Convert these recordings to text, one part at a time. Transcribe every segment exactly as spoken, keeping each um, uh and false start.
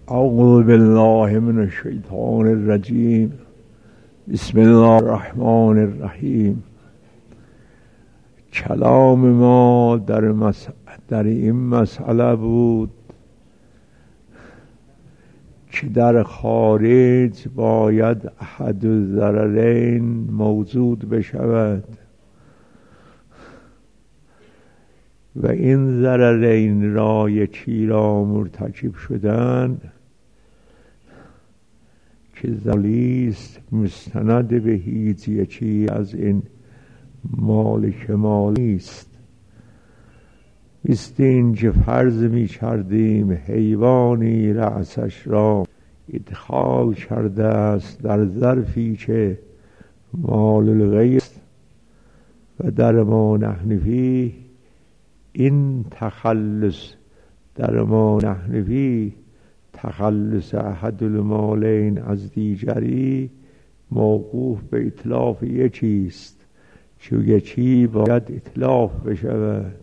اعوذ بالله من الشیطان الرجیم. بسم الله الرحمن الرحیم. کلام ما در, مس... در این مسئله بود که در خارج باید احد الضررین موجود بشود و این ضررین را یکی را مرتکب شدن که ذلیست مستند به هیچ یکی از این مالک مالی است. مثل این که فرض می کردیم حیوانی رأسش را ادخال کرده است در ظرفی که مال الغیر است و در ما نحن فیه، این تخلص در ما نحن فیه تخلص احد المالین از دیگری موقوف به اتلاف یکی است، چون یکی باید اتلاف بشود.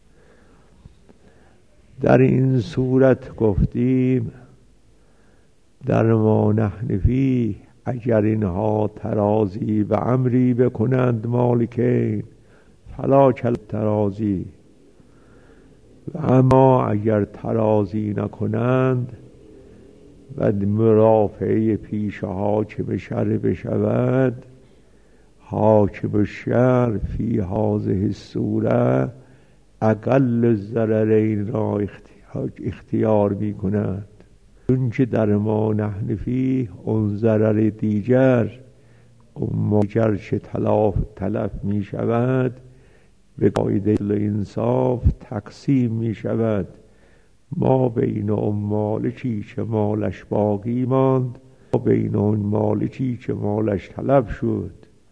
در این صورت گفتیم در ما نحن فیه اگر اینها ترازی و امری بکنند مالکین فلا کل ترازی، و اما اگر ترازی نکنند و مرافعه پیش حاکم شر بشود، حاکم شر فی هذه الصوره اقل الضررین را اختیار می کند، چون که در ما نحن فیه اون ضرر دیگر اون دیگر که تلف تلف می شود به قاعده الانصاف تقسیم می شود ما بین اون مالکی که مالش باقی ماند ما بین اون مالکی که مالش طلب شد.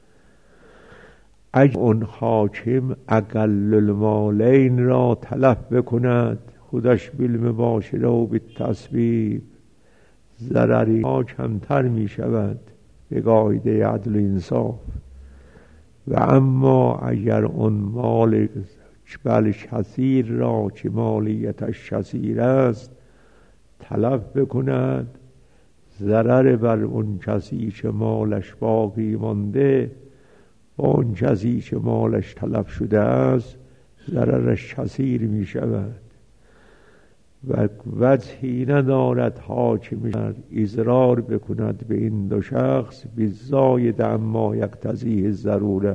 اگر اون حاکم اقل المالین را طلب بکند خودش بالمباشره و بالتسبیب، ضرری ها کمتر می شود به قاعده عدل و انصاف. و اما اگر اون مال بل کثیر را که مالیتش کثیر است طلب بکند، ضرر بر اون کسی که مالش باقی مانده با اون کسی که مالش طلب شده است ضررش کثیر می شود و وجهی ندارد حاکم اضرار بکند به این دو شخص بالزاید اما یقتضیه الضروره.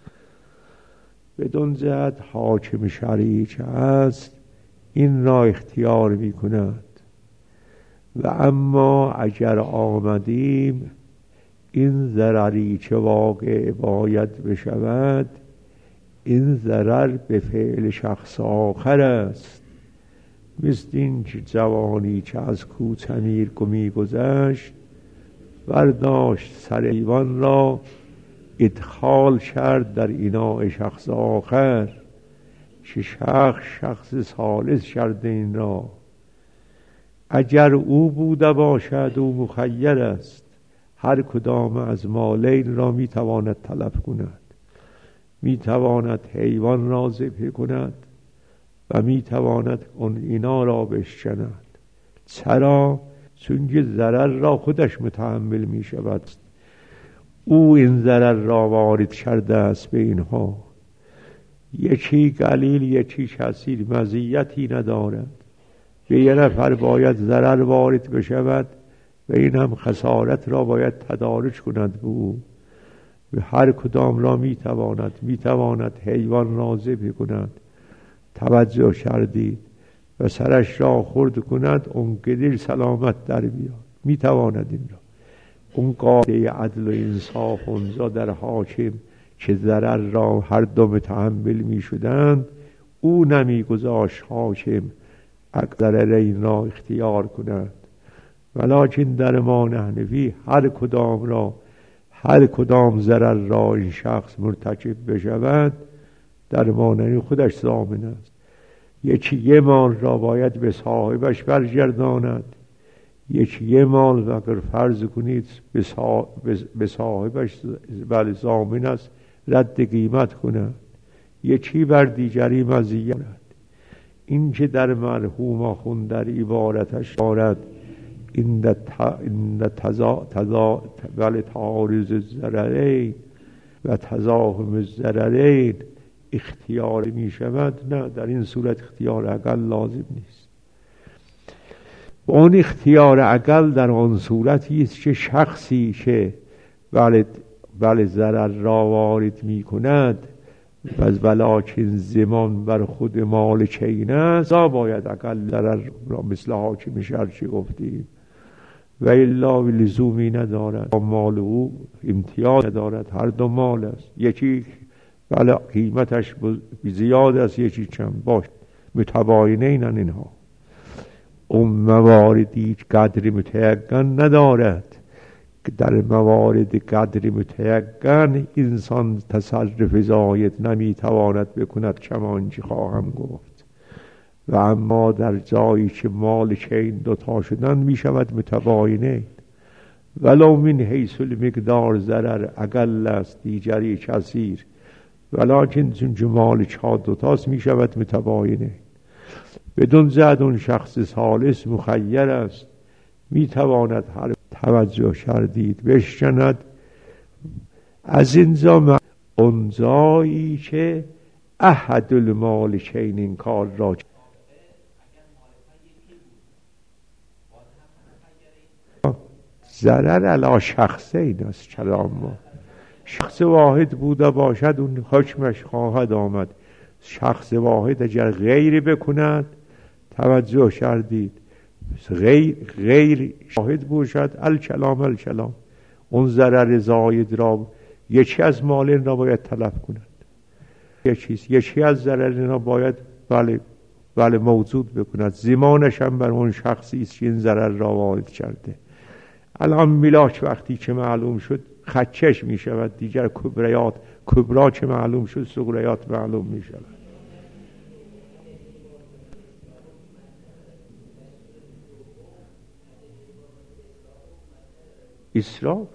بدون جهت حاکم شرعی که است این را اختیار می کند. و اما اگر آمدیم این ضرری که واقع باید بشود این ضرر به فعل شخص آخر است، مثل این که جوانی که از کوتمیر می گذشت برداشت سر ایوان را ادخال کرد در ایناء شخص آخر که شخص شخص ثالث کرده این را. اگر او بوده باشد او مخیر است، هر کدام از مالین را میتواند طلب کند، میتواند حیوان را ذبح کند و میتواند اون اینا را بشکند. چرا؟ چون که ضرر را خودش متحمل می شود، او این ضرر را وارد کرده است به اینها. یکی قلیل یکی کثیر مزیتی ندارد، به یه نفر باید ضرر وارد بشود و این هم خسارت را باید تدارک کند به او. و هر کدام را میتواند میتواند حیوان را ذبح کند، توجه کردید، و سرش را خرد کند اون قدر سلامت در بیاد، میتواند این را. اون قاعده عدل و انصاف اونجا در حاکم که ضرر را هر دو متحمل می شدند او نمی گذاشت حاکم ضررین را اختیار کند، ولکن در ما نحن فیه هر کدام را هر کدام ضرر را این شخص مرتکب بشود در مانع خودش ضامن است. یکی یه مال را باید به صاحبش برگرداند، یکی یه مال اگر فرض کنید به صاحبش بله ضامن است رد قیمت کند، یکی بر دیگری مزیت کند. این که در مرحوم آخوند در عبارتش دارد این تضا تضا ولی تعارض الضررین و تزاحم الضررین اختیار می شود، نه، در این صورت اختیار عقل لازم نیست. اون اختیار عقل در آن صورتی است که شخصی که بله بله ضرر را وارد می کند و ولکن زمان بر خود مالکین است، تا باید عقل ضرر را مثل حاکم شرعی گفتیم و الا لزومی ندارد. مال او امتیاز ندارد، هر دو مال است، یکی بله قیمتش زیاد است، یکی کم، باش متباینین اینها. اون مواردی قدر متیقن ندارد، در موارد قدر متیقن انسان تصرف زاید نمیتواند بکند چمانچه خواهم گفت. و اما در جایی که مالکین دوتا شدن می شود متباینین، ولو من حیث المقدار ضرر اقل است دیگری کثیر، ولکن چون جمال چا دوتاست می شود متباینین. بدون زد اون شخص ثالث مخیر است، می تواند هر توجه کردید بشکند از اینجا اون جایی که احد المالکین این کار را ضرر علی شخصین است. کلام ما شخص واحد بوده باشد اون حکمش خواهد آمد. شخص واحد اگر غیری بکند، توجه کردید، غیر غیر شاهد باشد، الکلام الکلام، اون ضرر زاید را یکی از مالین را باید تلف کند، یکی یکی از ضررین را باید بله بله موجود بکند، زمانش هم بر اون شخصی است که این ضرر را وارد کرده. الان ملاک وقتی که معلوم شد خدکش می شود، دیگر کبریات کبرا که معلوم شد صغریات معلوم می شود. اسراف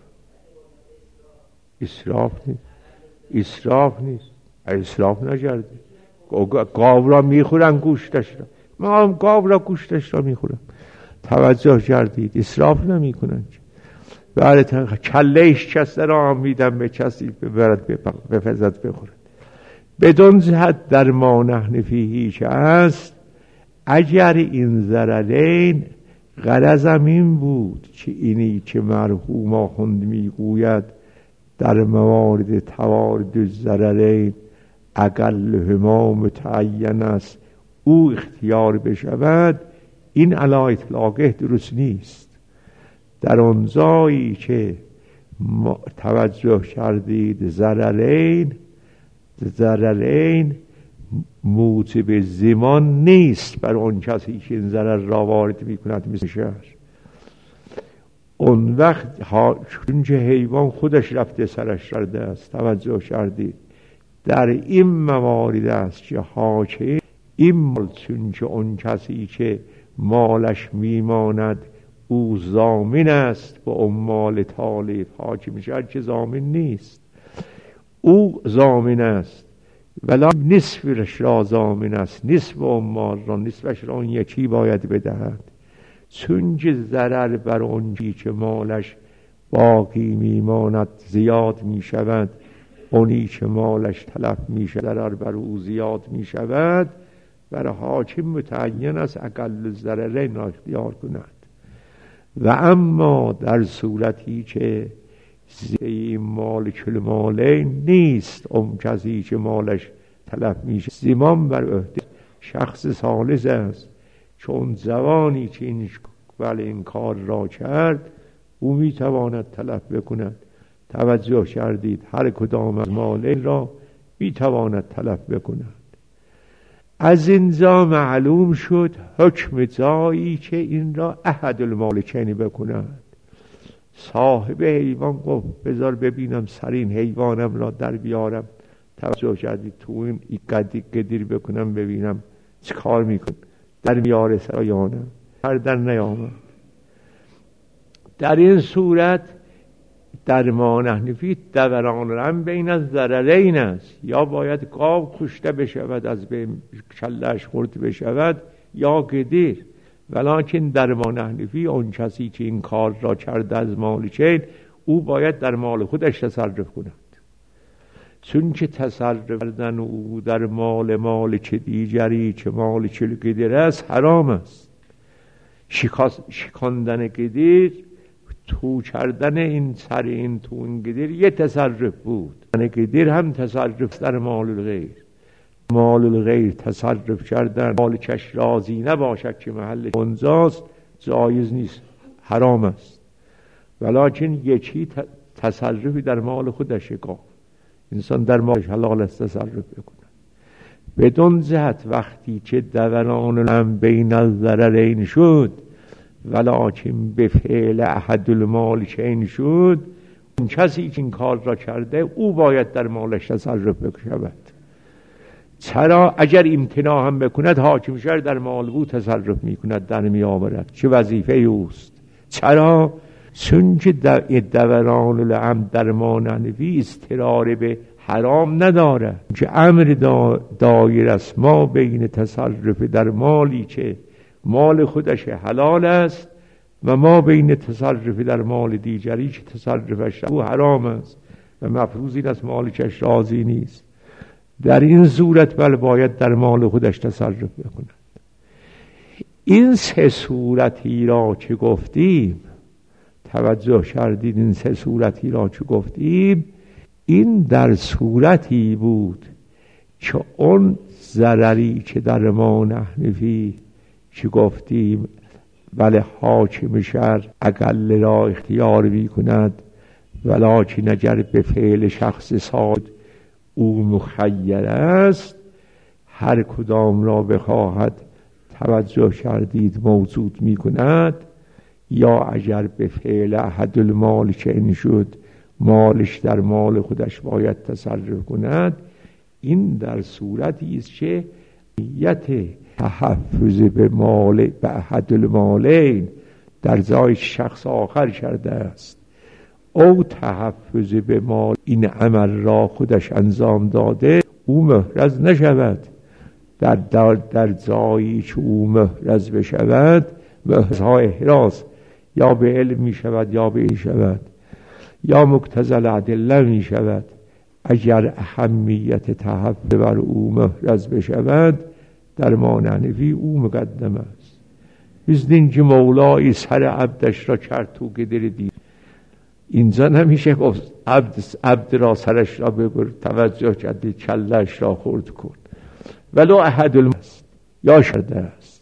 اسراف نیست اسراف نیست اسراف نکردی. گاو را میخورن گوشتش را، ما هم گاو را گوشتش را میخورم، توجه کردید، اسراف نمی کنن. برای کلهش کسته را هم میدن به کسی ببرد بپزد بخورد. بدون جهت در ما نحن فیهی که است، اگر این ضررین غرضم این بود که اینی که مرحوم آخوند میگوید در موارد توارد الضررین اقلهما متعین است او اختیار بشود، این علی اطلاقه درست نیست. در آن جایی که توجه کردید ضررین ضررین موجب زمان نیست بر اون کسی که این ضرر را وارد می کند، مثل شهر. اون وقت چون که حیوان خودش رفته سرش کرده است، توجه کردید، در این موارد است که حاکم این مال، چون که اون کسی که مالش میماند او ضامن است و اون مال تالف حاکم شد که ضامن نیست، او ضامن است ولی نصفش را ضامن است، نصف اون مال را نصفش را اون یکی باید بدهد. چون که ضرر بر اون که مالش باقی میماند زیاد میشود، اونی که مالش تلف میشه ضرر بر او زیاد میشود، برای حاکم متعین است اقل ضررین را اختیار کند. و اما در صورتی که این مال کل مالین نیست، اون کسی که مالش تلف میشه زمان بر عهده شخص ثالث است، چون زمانی که این ولی این کار را کرد او میتواند تلف بکند. توجه کردید، هر کدام از مالین را میتواند تلف بکند. از اینجا معلوم شد حکم جایی که این را احد المالکین بکند. صاحب حیوان گفت بذار ببینم سرین حیوانم را در بیارم، توجه کردید، تو این قدی قدیر بکنم ببینم چه کار میکن، در میاره سرایانم، هر در نیامد. در این صورت در ما نحن فیه دوران رم بین از ضررین است، یا باید گاو کشته بشود از به کلهش خورد بشود یا گدیر. ولکن در ما نحنفی اون کسی که این کار را کرده از مال چین، او باید در مال خودش تصرف کند، چون که تصرف کردن او در مال مال چه دیگری چه مال چه گدر است حرام است. شکاندن گدر، تو کردن این سر این تو این گدر یه تصرف بود. گدر هم تصرف در مال الغیر، مال الغیر تصرف کردن مال کش راضی نباشد که محل انزاست جایز نیست، حرام است. ولکن یکی تصرفی در مال خودش گاه انسان در مالش حلال است تصرف بکنه. بدون جهت وقتی که دوران هم بین الضررین شد، ولکن به فعل احد المالکین شد، اون کسی که این کار را کرده او باید در مالش تصرف بکند. چرا؟ اگر امتناع هم بکند حاکم شهر در مال او تصرف میکند، در می آورد، چه وظیفه اوست. چرا؟ چون که دوران الامر در ما نحنفی استرار به حرام نداره، که امر دایر است ما بین تصرف در مالی که مال خودش حلال است و ما بین تصرف در مال دیگری که تصرفش او حرام است و مفروض این است مالکش راضی نیست. در این صورت بل باید در مال خودش تصرف بکند. این سه صورتی را که گفتیم، توجه کردید این سه صورتی را که گفتیم، این در صورتی بود که اون ضرری که در ما نحنفی که گفتیم ولی حاکم شهر اقل را اختیار بی کند، ولکن اگر به فعل شخص صاد او مخیر است، هر کدام را بخواهد توجه کردید موجود می کند، یا اگر به فعل احد المال که این شد مالش در مال خودش باید تصرف کند. این در صورتی است که نیت تحفظ به مال به احد المالین در جای شخص آخر کرده است، او تحفظ به مال این عمل را خودش انجام داده، او محرز نشود. در, در, در جایی که او محرز بشود، محرزها احراز یا به علم می شود یا به این شود یا مقتضی الادله می شود. اگر اهمیت تحفظ بر او محرز بشود در ما نحنفی او مقدم است. مثل این که مولای سر عبدش را کرد تو گدر دید، اینجا نمیشه گفت عبد, عبد را سرش را ببر، توجه کردی کلش را خورد کن، ولو احد المست یا شده است.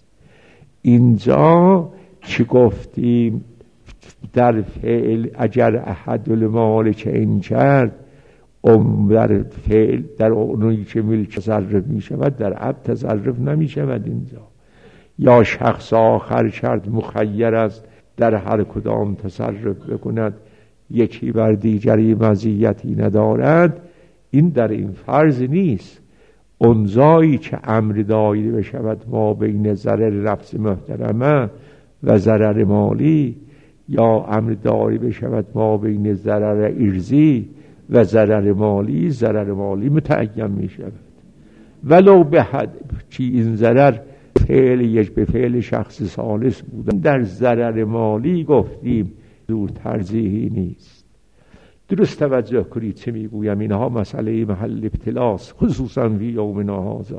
اینجا چی گفتیم؟ در فعل اگر احد المال که این کرد، ام در فعل در اونی که ملک تصرف می شود در عبد تصرف نمی شود. اینجا یا شخص آخر کرد مخیر است در هر کدام تصرف بکند، یکی بر دیگری مزیتی ندارد. این در این فرض نیست. اونجایی که امر دایر بشود ما بین ضرر نفس محترمه و ضرر مالی، یا امر دایر بشود ما بین ضرر ارضی و ضرر مالی، ضرر مالی متعین می شود ولو به حد چی این ضرر فعل یک به فعل شخص ثالث بودن. در ضرر مالی گفتیم دور ترجیحی نیست. درست توجه کنید چه میگویم، اینها مسئله محل ابتلاس، خصوصا فی یومنا هذا.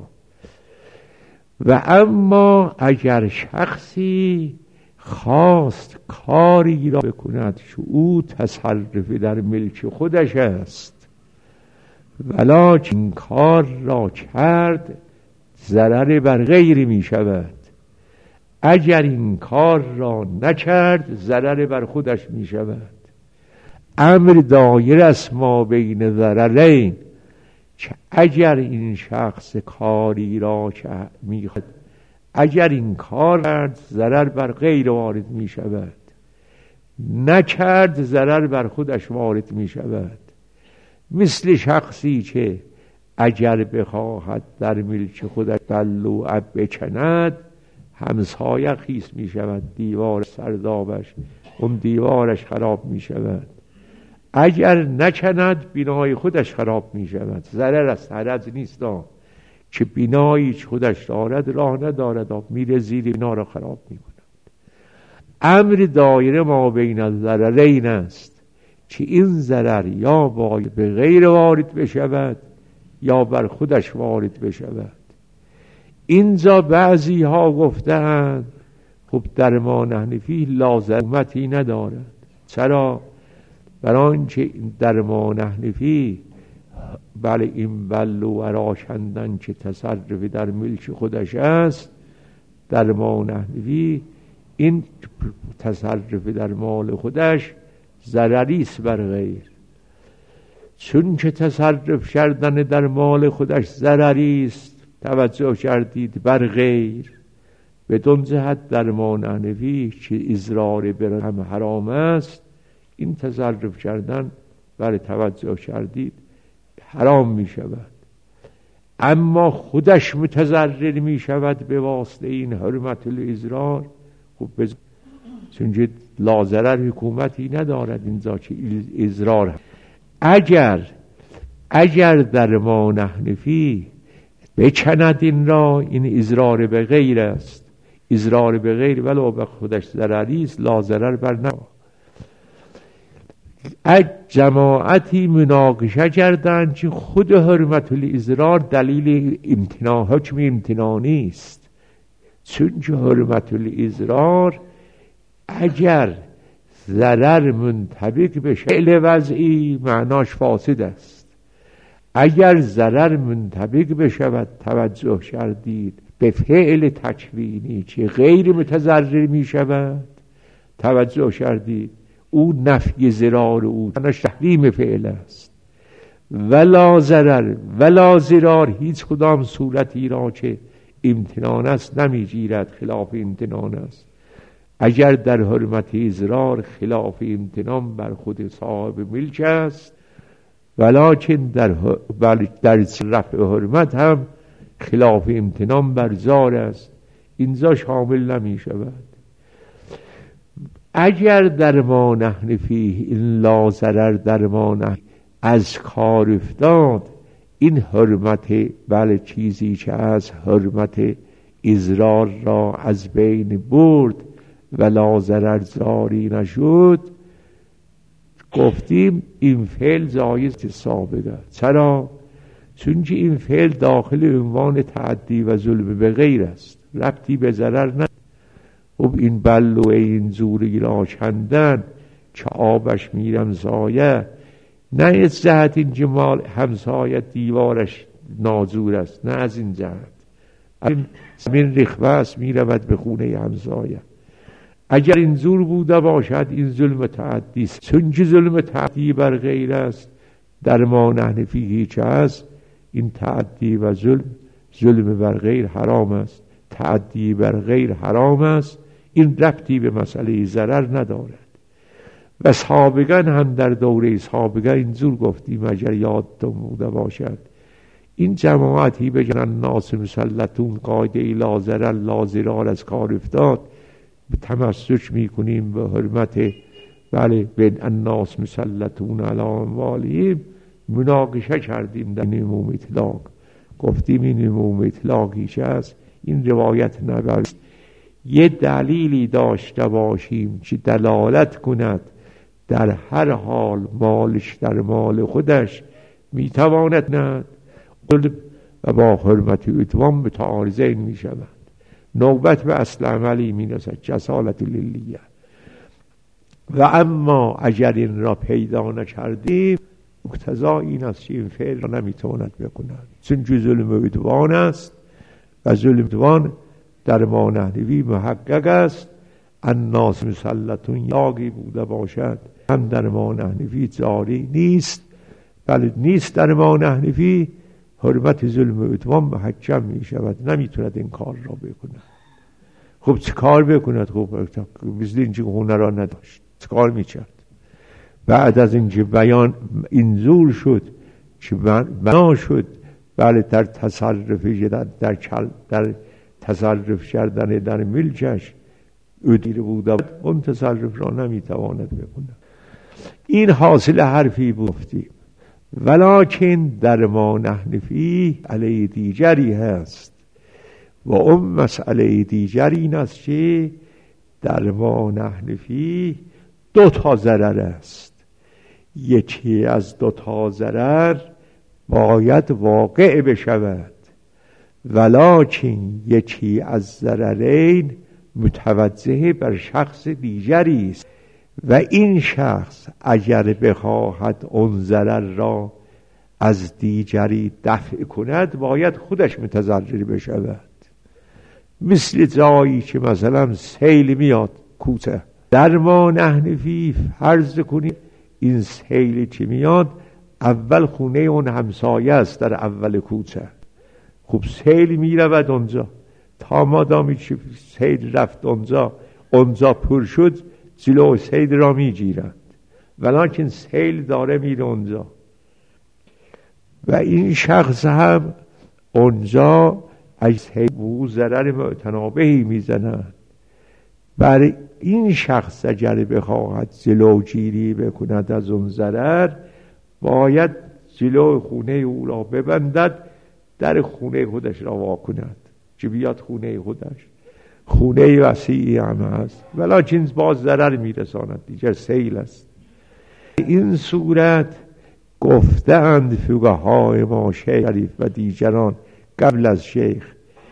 و اما اگر شخصی خواست کاری را بکند که او تصرف در ملک خودش است، ولکن این کار را کرد ضرر بر غیری می شود. اگر این کار را نکرد ضرر بر خودش می شود. امر دایر است ما بین ضررین، که اگر این شخص کاری را که می خواهد، اگر این کار کرد ضرر بر غیر وارد می شود، نکرد ضرر بر خودش وارد می شود. مثل شخصی که اگر بخواهد در ملک خودش بلوعه بکند، همسایه خیس می شود، دیوار سردابش اون دیوارش خراب می شود. اگر نکند بینای خودش خراب می شود. ضرر است، حرج نیست که بینایی خودش دارد راه ندارد، میره زیر بنا را خراب می کند. امر دایره ما بین الضررین است که این ضرر یا باید به غیر وارد بشود یا بر خودش وارد بشود. اینجا بعضی ها گفتند خب درمان حنفی لازمتی ندارد. چرا؟ برای آنچه درمان حنفی بله این بل و اراشندن که تصرف در ملک خودش است، درمان حنفی این تصرف در مال خودش ضرری است بر غیر. چون که تصرف کردن در مال خودش ضرری است، توجه کردید، بر غیر، بدون جهت درمان حنفی که اضرار بر هم حرام است، این تصرف کردن بر توجه کردید حرام می شود. اما خودش متضرر می شود به واسطه این حرمت الاضرار. خب بز... چون لازرر حکومتی ندارد اینجا که اضرار. اگر اگر درمان حنفی بکند این را، این اضرار به غیر است. اضرار به غیر ولو به خودش ضرری است، لازرر بر نه. از جماعتی مناقشه کردند که خود حرمت الاضرار دلیل امتناع، حکم امتناع نیست. چون که حرمت الاضرار اگر ضرر منطبق به فعل وضعی معناش فاسد است. اگر ضرر منطبق بشود، توجه کردید، به فعل تکوینی که غیر متضرر می شود، توجه کردید، او نفی ضرار او تحریم فعل است. ولا ضرر ولا ضرار هیچ کدام صورتی را که امتنان است نمی گیرد، خلاف امتنان است. اگر در حرمت اضرار خلاف امتنان بر خود صاحب ملک است، ولکن در در رفع حرمت هم خلاف امتنان بر زار است، اینجا شامل نمی شود. اگر درمان حنفی این لا ضرر درمان از کار افتاد، این حرمت بله چیزی که از حرمت اضرار را از بین برد و لا ضرر جاری نشد، گفتیم این فعل جایز سابقه. چرا؟ چون که این فعل داخل عنوان تعدی و ظلم به غیر است، ربطی به ضرر ندارد. خب این بل و این زوری را کندن که آبش میرم زایه، نه از جهت این جمال همسایه دیوارش نازور است، نه از این جهت. این زمین رخوه است، میرود به خونه همسایه. اگر این زور بوده باشد این ظلم تعدی است. چون که ظلم تعدی بر غیر است، درمان حنفی هیچ است. این تعدی و ظلم، ظلم بر غیر حرام است، تعدی بر غیر حرام است. این ربطی به مسئله ضرر ندارد. و سابقا هم در دوره سابقا اینجور گفتیم، اگر یادتون بوده باشد، این جماعتی بگن ناس مسلطون قاعده لا ضرر لا ضرار از کار افتاد، به تمسک میکنیم به حرمت بله بین الناس مسلطون علی اموالهم. مناقشه کردیم در این عموم اطلاق، گفتیم این عموم اطلاقی چه است، این روایت نبوی یه دلیلی داشته باشیم که دلالت کند در هر حال مالش در مال خودش میتواند ند و با حرمت اتوام متعارضین میشود. نوبت به اصل عملی می رسد، جسالت لیلیه. و اما اگر این را پیدا نکردیم، مقتضا این است که این فعل را نمیتواند بکند، چون که ظلم عدوان است و ظلم عدوان در مانحنوی محقق است. الناس مسلطون یاقی بوده باشد هم در مانحنوی جاری نیست، بله نیست در مانحنوی، حرمت ظلم عدوان محکم می شود، نمیتوند این کار را بکند. خب چه کار بکند؟ خب مثل اینکه هنر را نداشت، چه کار میکرد؟ بعد از اینکه بیان اینجور شد که بنا شد بله در تصرف در, در, در تصرف کردن در ملکش ادیر بوده، اون تصرف را نمیتواند بکند. این حاصل حرفی گفتیم. ولکن در ما نحنفی علیه دیگری هست و اون مسئله دیگری این است که در ما نحن فیه دو تا ضرر است. یکی از دو تا ضرر باید واقع بشود، ولکن یکی از ضررین متوجه بر شخص دیگری است و این شخص اگر بخواهد اون ضرر را از دیگری دفع کند باید خودش متضرر بشود. مثل جایی که مثلا سیل میاد کوته، در ما نحن فیه فرض کنید این سیلی که میاد اول خونه اون همسایه است در اول کوچه، خب سیل میرود اونجا، تا مادامی که سیل رفت اونجا اونجا پر شد جلو سیل را میگیرند، ولیکن سیل داره میره اونجا و این شخص هم اونجا از او ضرر متنابهی میزنند. برای این شخص اگر بخواهد جلوگیری بکند از اون ضرر باید جلو خونه او را ببندد، در خونه خودش را وا کند که بیاد خونه خودش. خونه وسیعی هم هست ولیکن باز ضرر میرساند، دیگر سیل است. این صورت گفتند فقهای ما شریف و دیگران قبل از شیخ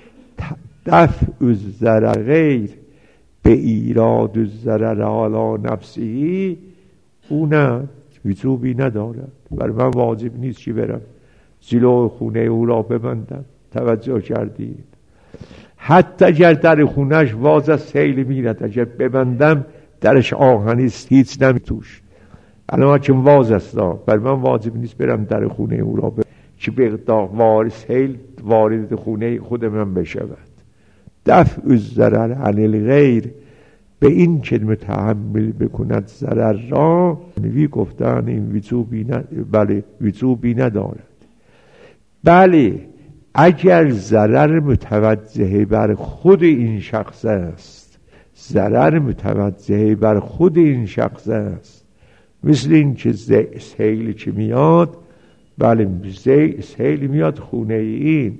دفع الضرر غیر به ایراد الضرر علی نفسی او نه وجوبی ندارد. بر من واجب نیست که برم جلو خونه او را ببندم. توجه کردید؟ حتی اگر در خونش واز از سیل میرد اگر ببندم درش آهنی است هیچ نمیتوش، الان که واز است بر من واجب نیست برم در خونه او را ببندم که وارد سیل وارد خونه خود من بشود. دفع الضرر عن الغیر به این که متحمل بکند ضرر را نوی گفتن این وجوبی ن... بله وجوبی ندارد. بله اگر ضرر متوجه بر خود این شخص است، ضرر متوجه بر خود این شخص است، مثل این که سیل که میاد، بله سیل میاد خونه این،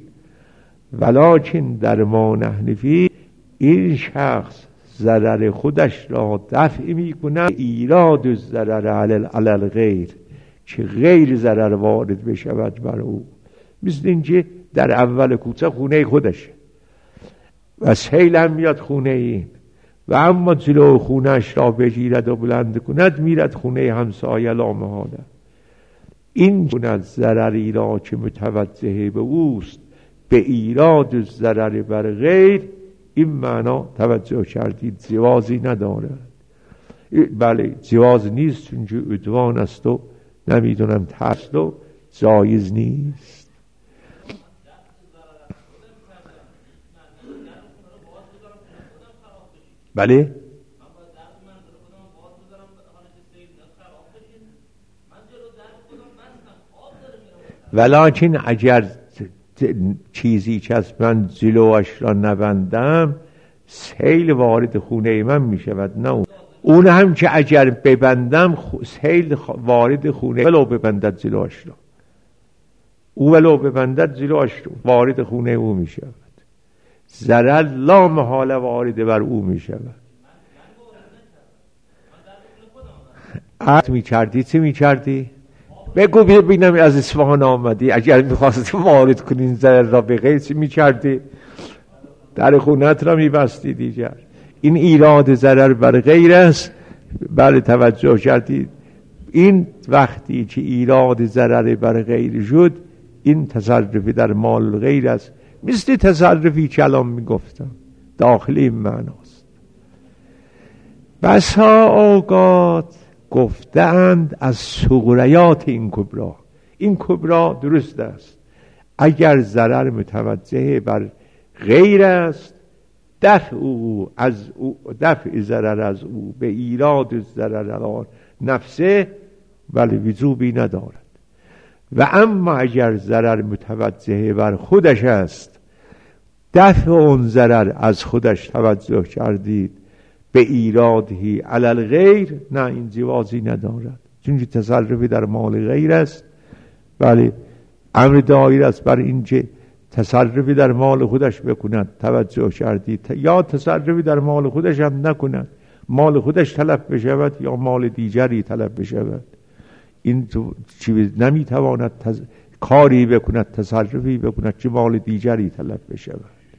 ولکن در ما نحن فیه این شخص ضرر خودش را دفع می کند ایراد الضرر علی الغیر که غیر ضرر وارد بشود بر او. مثل این که در اول کوچه خونه خودشه و سیل هم میاد خونه این و اما جلو خونهش را بگیرد و بلند کند میرد خونه همسایه لامحاله. این کند ضرری را که متوجه به اوست به ایراد ضرر بر غیر، این معنا توجه کردید جوازی ندارد. بله جواز نیست چون که عدوان است و نمیدونم ترس و جایز نیست. بله ولکن اگر چیزی که از من جلوش را نبندم سیل وارد خونه من می شود، نه اون هم که اگر ببندم سیل وارد خونه ولو ببندد جلوش را، او ولو ببندد جلوش وارد خونه او می شود، ضرر لا محاله وارد بر او می شود. عهد می کردی چه می کردی؟ بگو ببینم از اصفهان آمدی اگر میخواستی وارد کنین ضرر را به غیر چی میکردی؟ در خونت را میبستی دیگر. این ایراد ضرر بر غیر است. بله توجه کردید؟ این وقتی که ایراد ضرر بر غیر شد این تصرفی در مال غیر است، مثل تصرفی که الان میگفتم داخل این معناست. بسا اوقات گفتند از صغریات این کبرا، این کبرا درست است اگر ضرر متوجه بر غیر است دفع او از او دفع ضرر از او به ایراد ضرر نفسه ولی وجوبی ندارد. و اما اگر ضرر متوجه بر خودش است دفع اون ضرر از خودش توجه کردید به ایرادهی علی الغیر، نه این جوازی ندارد چون که تصرفی در مال غیر است. ولی امر دایر است بر این که تصرفی در مال خودش بکند. توجه کردید؟ یا تصرفی در مال خودش هم نکند، مال خودش تلف بشود یا مال دیگری تلف بشود. این چیز نمیتواند تز... کاری بکند، تصرفی بکند که مال دیگری تلف بشود.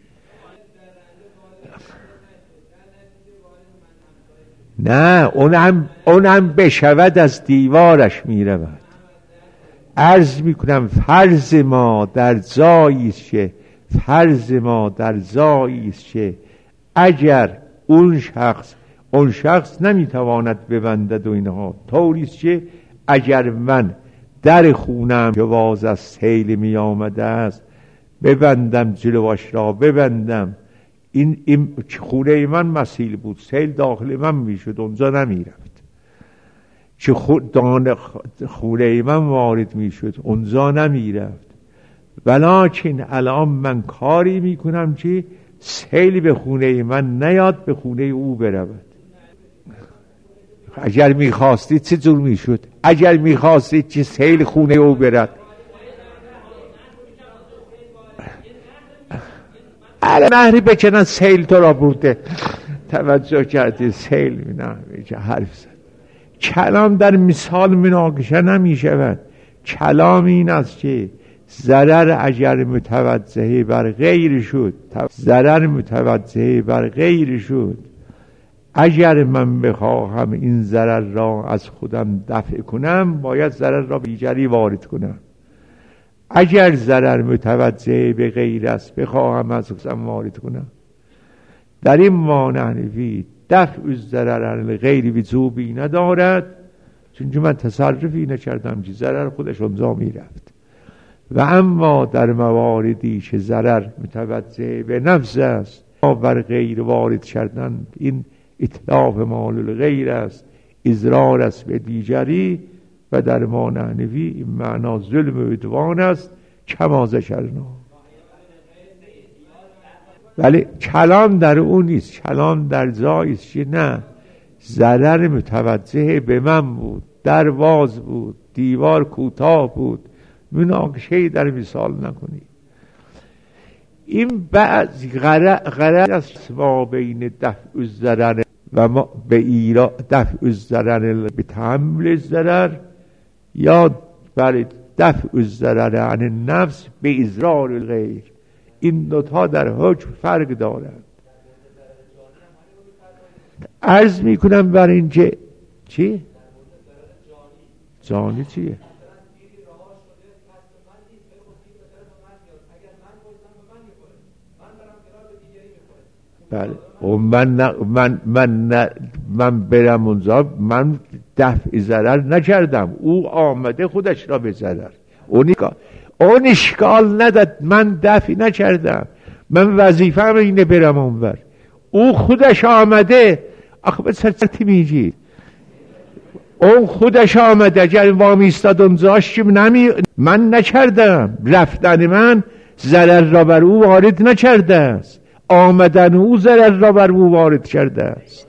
نه، اونم اونم بشود از دیوارش میرود. عرض میکنم فرض ما در جایی است که فرض ما در جایی است که اگر اون شخص اون شخص نمیتواند ببندد و اینها، طوری است که اگر من در خونم که باز از سیل می آمده است ببندم، جلوش را ببندم، این, این خونه من مسیل بود، سیل داخل من میشد، اونجا نمیرفت. چه دان خونه من وارد میشد، اونجا نمیرفت. ولیکن الان من کاری میکنم که سیل به خونه من نیاد، به خونه او برود. اگر میخواستید چه جور میشد؟ اگر میخواستید که سیل خونه او برد، علی مهری بکنن سیل تو را برده. توجه کردید؟ سیل نه حرف زد. کلام در مثال مناقشه نمی شود. کلام این است که ضرر اگر متوجه بر غیر شد، ضرر متوجه بر غیر شد، اگر من بخواهم این ضرر را از خودم دفع کنم، باید ضرر را به دیگری وارد کنم. اگر ضرر متوجه به غیر است، بخواهم از خودم وارد کنم. در این معنی دفع الضرر عن الغیر وجوبی ندارد، چون من تصرفی نکردم که ضرر خودش اونجا میرفت. و اما در مواردی که ضرر متوجه به نفس است، بر غیر وارد کردن، این اتلاف مال الغیر است، اضرار است به دیگری، و در ما نحنفی این معنا ظلم و عدوان است. کما ذکرنا. ولی کلام در اون نیست، کلام در جایی است که نه، ضرر متوجه به من بود، در باز بود، دیوار کوتاه بود، مناقشه‌ای در مثال نکنید. این بعض غرض است ما بین دفع الضرر و ما به ایرا دفع الضرر به تحمل الضرر، یا برای دفع الضرر عن النفس به اضرار الغیر. این دوتا در حکم فرق دارند. عرض میکنم بر اینکه چی؟ جانی چیه؟ بله. من من من من برم اونجا، من دفع ضرر نکردم، او آمده خودش را به ضرر. اون اون اشکال نداد، من دفع نکردم، من وظیفه‌ام اینه برم اونور، او خودش آمده. آخه به سرتی میگی اون خودش آمده، اگر وام ایستاد اونجاش که نمی من نکردم، رفتن من ضرر را بر او وارد نکرده است، آمدن او ضرر را بر او وارد کرده است.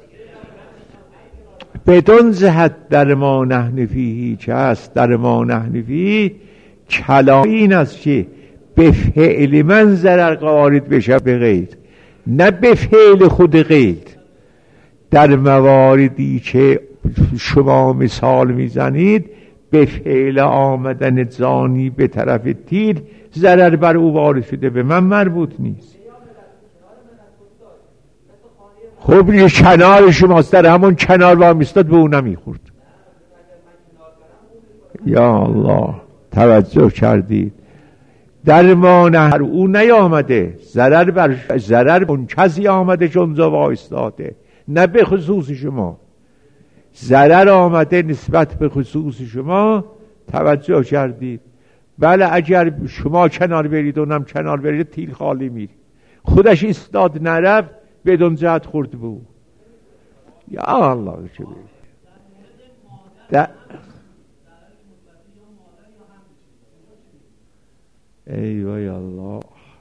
بدون جهت در ما نحنفی چه است؟ در ما نحنفی کلام این است که به فعل من ضرر وارد بشه به غیر، نه به فعل خود غیر. در مواردی که شما مثال میزنید، به فعل آمدن زانی به طرف تیر ضرر بر او وارد شده، به من مربوط نیست. خب یه کنار شماست، در همون کنار وام ایستاد، به او نمیخورد. یا الله، توجه کردید؟ در ما نه او نیامده، ضرر بر ضرر اون کسی آمده که اونجا وایستاده، نه به خصوص شما. ضرر آمده نسبت به خصوص شما. توجه کردید؟ بله، اگر شما کنار برید اونم کنار برید، تیل خالی میری، خودش ایستاد نرفت، بدون جهت خورد بود. یا الله، چه بید ای وای الله.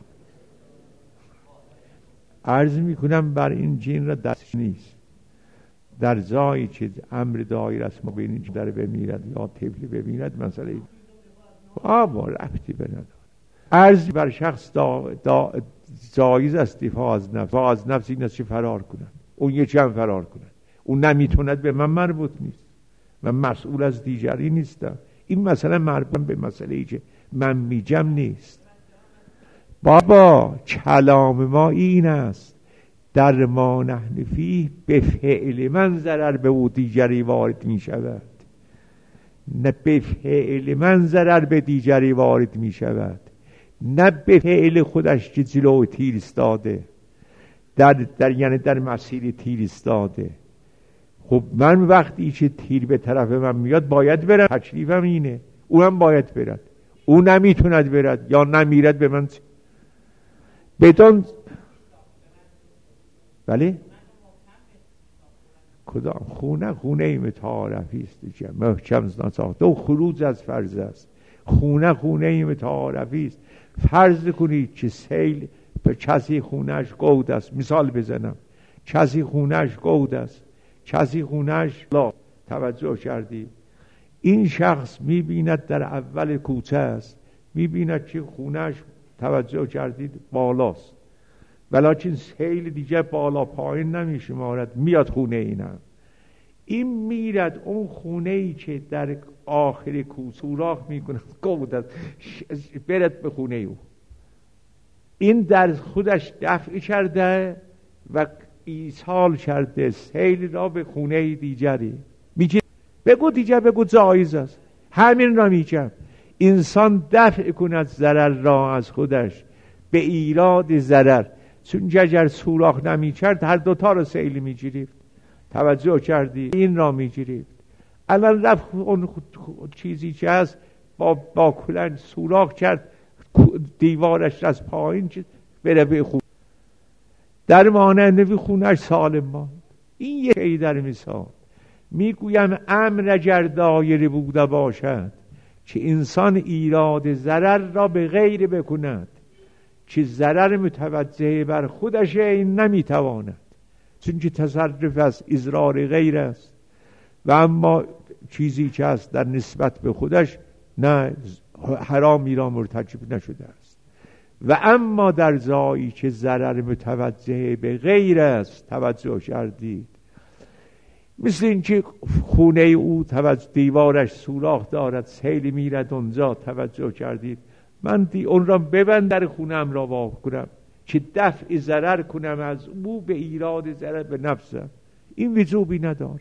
عرض میکنم بر این جین را دست نیست. در جایی که امر دایر است، ما بینید که در بمیرد یا طفل بمیرد، مسئله آبا رفتی به نداره. عرض بر شخص دا دا جایز است دفاع از نفس. دفاع از نفس این است که فرار کنند، اون یه چند فرار کنند، اون نمیتوند، به من مربوط نیست، من مسئول از دیگری نیستم. این مسئله مربوط به مسئله ای که من میگم نیست. بابا کلام ما این است در ما نحن فیه به فعل من ضرر به او دیگری وارد می شود، نه به فعل من ضرر به دیگری وارد می شود، نه به فعل خودش که جلو تیر استاده در, در یعنی در مسیر تیر استاده. خب من وقتی که تیر به طرف من میاد باید برم، تکلیفم اینه، اونم باید برد، اون نمیتوند برد یا نمیرد به من بدون. بله کدام خونه؟ خونه ای متعارفی است که محکم نساخته و خروج از فرض است. خونه خونه ای متعارفی است. فرض کنید که سیل به کسی خونهش گود است، مثال بزنم، کسی خونهش گود است، کسی خونهش لا توجه کردی، این شخص میبیند در اول کوچه است، میبیند که خونهش توجه کردید بالاست، ولیکن سیل دیگه بالا پایین نمیشمارد، میاد خونه اینم، این میرد اون خونه ای که در آخر کوچه سوراخ میکنه گود است برد به خونه او. این در خودش دفع کرده و ایصال کرده سیل را به خونه دیگری. میگه بگو دیگه بگو جایز است، همین را میگم. انسان دفع کند ضرر را از خودش به ایراد ضرر، چون اگر سوراخ نمیکرد هر دوتا رو سیل میگیرید. توجه کردی؟ این را میگیرید. الان رفت اون چیزی که هست با, با کلنگ سوراخ کرد دیوارش از پایین بره به خون، در مانند خونش سالم ماند. این یه شی در مثال میگویم امر اگر دایره بوده باشد که انسان ایراد ضرر را به غیر بکند که ضرر متوجه بر خودش این نمیتواند، چون که تصرف از اضرار غیر است، و اما چیزی که است در نسبت به خودش نه حرامی را مرتکب نشده است. و اما در جایی که ضرر متوجه به غیر است، توجه کردید، مثل اینکه خونه او توجه دیوارش سوراخ دارد، سیل میرد اونجا، توجه کردید، من دی اون را ببند در خونم را وا کنم که دفع ضرر کنم از او به ایراد ضرر به نفسم، این وجوبی ندارد.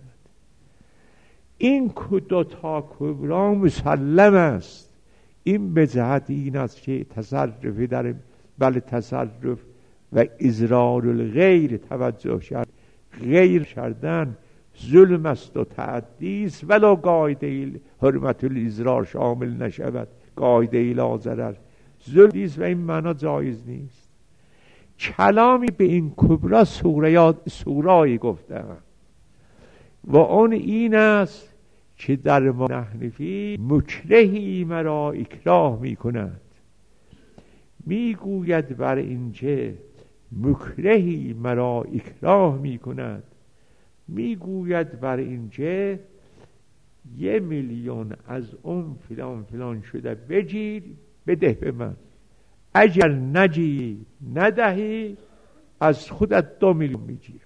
این دو تا کبرا مسلم است. این به جهت این است که تصرف در بل تصرف و اضرار الغیر توجه کرد، غیر کردن ظلم است و تعدی است، ولو قاعده حرمت الاضرار شامل نشود، قاعده لا ضرر ظلم است و این معنا جایز نیست. کلامی به این کبرا سورایی گفتم و اون این است که در ما نحن فیه مکرهی مرا اکراه می کند. می گوید بر اینکه مکرهی مرا اکراه می کند، می گوید بر اینکه یه میلیون از اون فلان فلان شده بگیر بده به من، اگر نجی ندهی از خودت دو میلیون میگیر،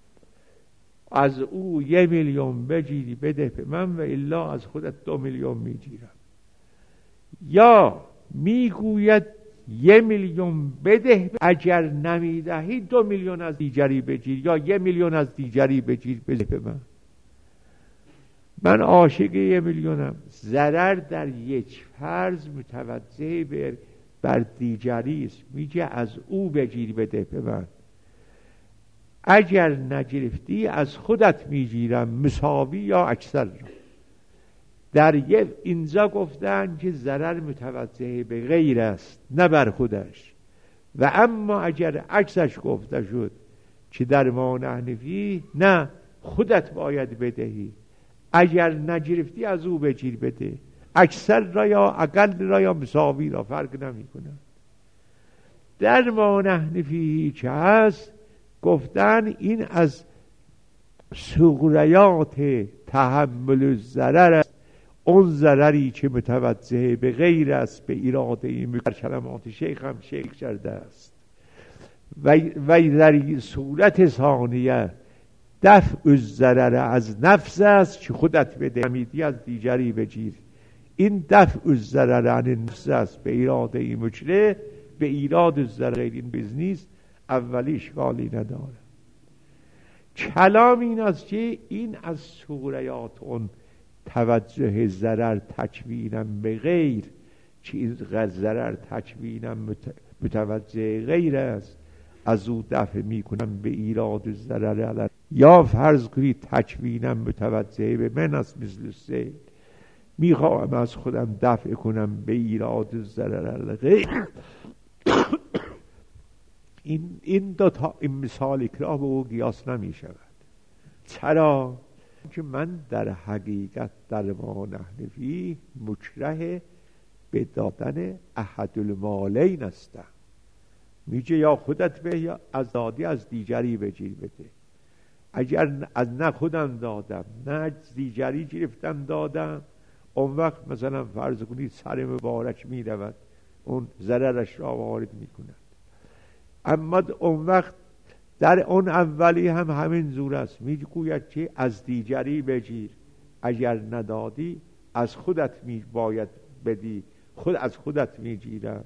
از او یه میلیون بگیری بده به من و الا از خودت دو میلیون میگیرم. یا میگوید یه میلیون بده، اگر نمیدهی دو میلیون از دیگری بگیر، یا یه میلیون از دیگری بگیر بده به من. من عاشق یه میلیونم، ضرر در یک فرض متوجه بر, بر دیگری است، میگه از او بگیر بده به من، اگر نگرفتی از خودت میگیرم، مساوی یا اکثر را. در یک اینجا گفتن که ضرر متوجه به غیر است نه بر خودش، و اما اگر عکسش گفته شد که در ما نحن فیه نه خودت باید بدهی، اگر نگرفتی از او بگیر بده، اکثر را یا اقل را یا مساوی را فرق نمی کنه. در ما نحن فیه که هست گفتن این از سغریات تحمل الضرر است. اون ضرری که متوجه به غیر است به اراده این در کلمات شیخ هم شیخ کرده است و در این صورت ثانیه دفع الضرر از نفس است که خودت بدهمیدی از دیگری بگیر. این دفع الضرر عن نفس است به اراده این مجره به ایراد الضرر این بزنیست. اولی اشکالی نداره. کلام این است که این از سوریات اون توجه ضرر تکوینم به غیر که این ضرر تکوینم متوجه غیر است از او دفع می کنم به ایراد ضرر علم. یا فرض کنید تکوینم متوجه به من است مثل سیل می خواهم از خودم دفع کنم به ایراد ضرر علم. این این دو تا این مثال اکراه به او قیاس نمی شود. چرا؟ که من در حقیقت در ما نحنفی مکره به دادن احد المالین هستم. میگه یا خودت به یا از دادی از دیگری بگیر بده. اگر از نه خودم دادم نه از دیگری گرفتم دادم، اون وقت مثلا فرض کنید سر مبارک میرود اون ضررش را وارد میکند. اما اون وقت در اون اولی هم همین زور است. میگوید که از دیگری بگیر، اگر ندادی از خودت می باید بدی، خود از خودت میگیرم.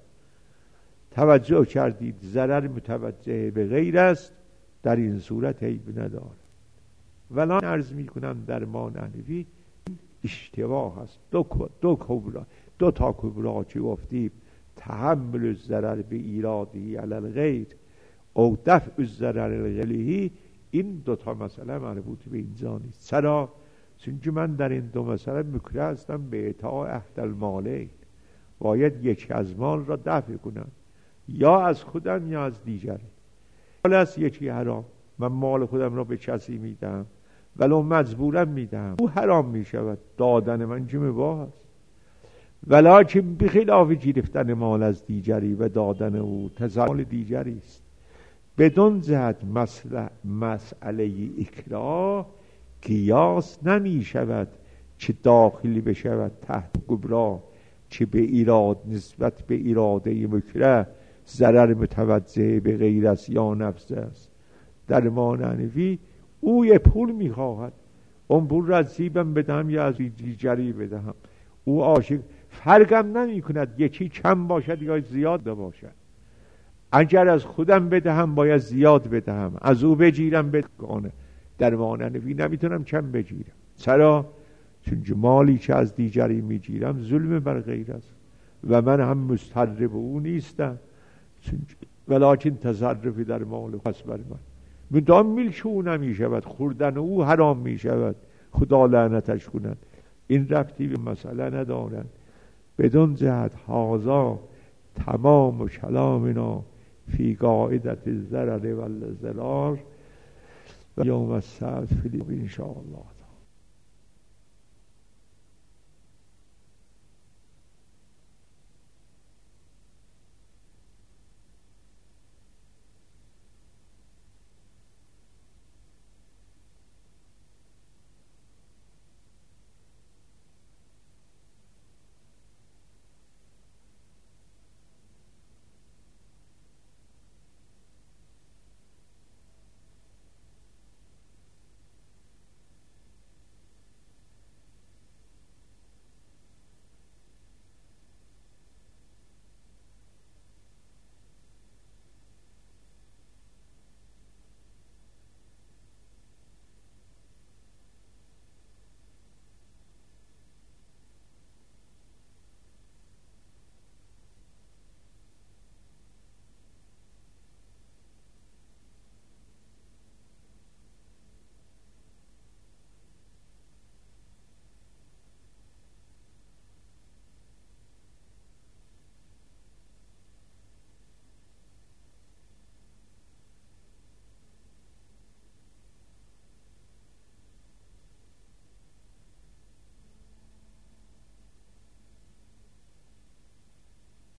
توجه کردید ضرر متوجه به غیر است، در این صورت عیب نداره. ولی عرض میکنم در ما نحنفی اشتباه است. دو دو کبرا دو تا کبرا که گفتیم تحمل الضرر به ایرادی علی الغیر او دفع الضرر الغیری، این دو تا مسئله مربوط به اینجا نیست. چرا؟ چون من در این دو مسئله مکره هستم به اعطاء احد المالین. باید یک از مال را دفع کنم، یا از خودم یا از دیگری. حالا از یکی حرام، من مال خودم را به کسی میدم ولو مجبورم میدم، او حرام میشود. دادن من که مباح است. ولکن بخلاف گرفتن مال از دیگری و دادن او تزمال دیگری است. بدون جهت مسئله اکراه قیاس نمی شود که داخلی بشود تحت کبرا که به ایراد نسبت به اراده مکره ضرر متوجه به غیر است یا نفس است. در ما نحنفی او یه پول میخواهد، اون پول را از جیبم بدهم یا از دیگری بدهم، او عاشق فرقم نمی کند یکی کم باشد یا زیاد باشد. اگر از خودم بدهم باید زیاد بدهم، از او بگیرم بدکنه. در ما نحنفی نمیتونم کم بگیرم. چرا؟ چون مالی که از دیگری میگیرم ظلم بر غیر است و من هم مستحر به او نیستم. ولکن تصرفی در مال پس بر من مدام ملک او نمی شود، خوردن او حرام می شود، خدا لعنتش کند. این ربطی به مسئله ندارد. بدون جهت هازا تمام و کلامنا فی قاعدت الضرر و الضرار و یوم السبت فی ان شاء الله.